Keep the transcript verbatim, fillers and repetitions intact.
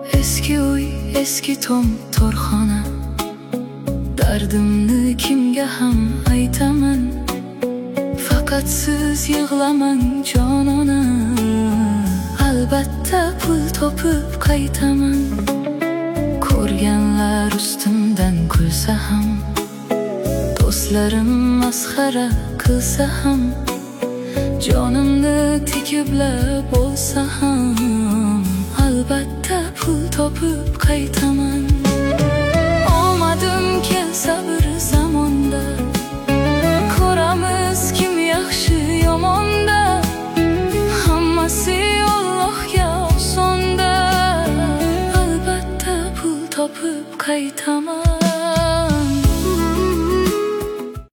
Eski uy, eski tom, torxona. Dardimni kimga ham aytaman, faqat siz yig'lamang jonona. Albatta pul topib qaytaman. Ko'rganlar ustimdan kulsa ham, do'stlarim masxara qilsa ham, jonimni tekiblab bo'lsa ham, albatta pul topib qaytaman. Omadim kelsa bir zamonda, ko'ramiz kim yaxshi yomonda. Hammasi Allohga osonda, albatta pul topib qaytaman.